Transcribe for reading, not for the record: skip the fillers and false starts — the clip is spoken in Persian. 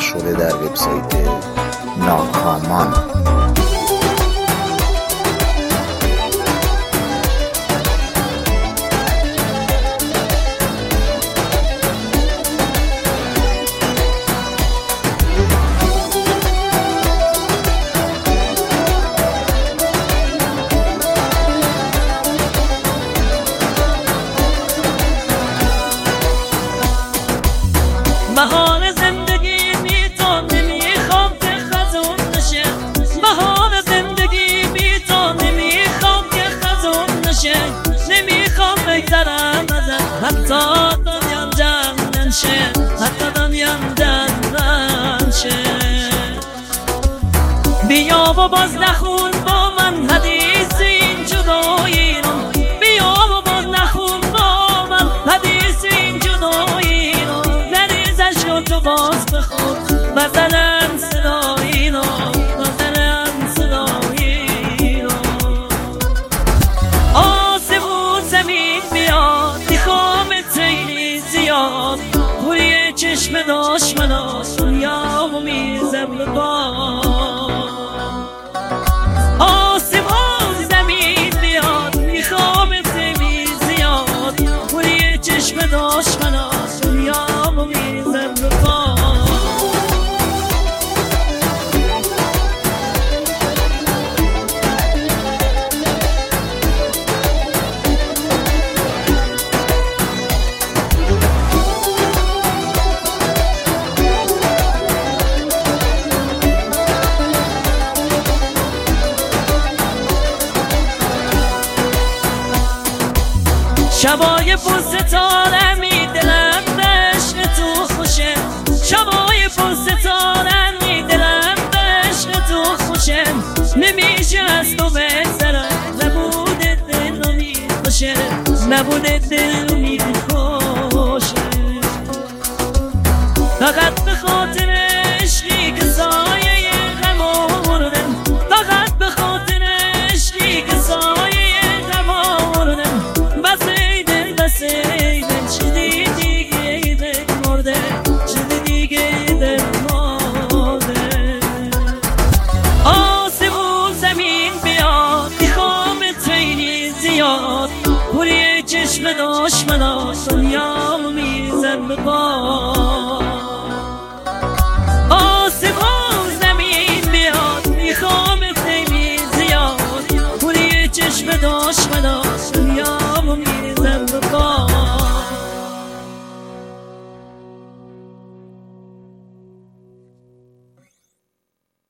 شده در وبسایت ناکامان. بهار زندگی بی تو نمیخوام که خزون نشه، بهار زندگی بی تو نمیخوام که خزون نشه، نمیخوام بگذرم ازت حتی دنیام جمع نشه، حتی دنیام جمع نشه. بیا و باز نخون با من حدیث این جدایی رو، بیا و باز نخون با من حدیث این جدایی رو، تو باز بخون مثلا صدایی رو، مثلا صدایی رو. آسمون زمین بیاد میخوام خیلی زیاد، پوری چشم دشمنا دنیا و میزم به باد. آسمون زمین بیاد میخوام خیلی زیاد، پوری چشم دشمنا دنیا و میزم به باد. شبای پرستاره می دلم عشق تو خوشه، شبای پرستاره می دلم عشق تو خوشه، نمیشه از تو بگذرم نبود دل رو می خوشه، نبود دل رو می خوشه. فقط به خاطر عشقی که سایه غم آوردم، فقط به خاطر عشقی که سایه غم آوردم، بس ایدن چیزی دیگه دل مرده، چیزی دیگه دل مرده. آسمون زمین بیاد میخوام خیلی زیاد، پوری چشم دشمنا دنیا میزن به باد.